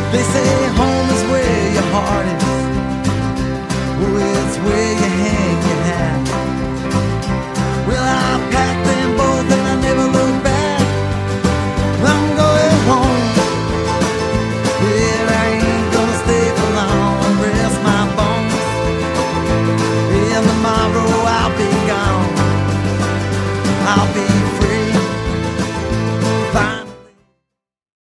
They say home is where your heart is. Oh, it's where you hang your hat. Well, I packed them both and I never look back. I'm going home. Yeah, I ain't gonna stay for long. Rest my bones. And tomorrow I'll be gone. I'll be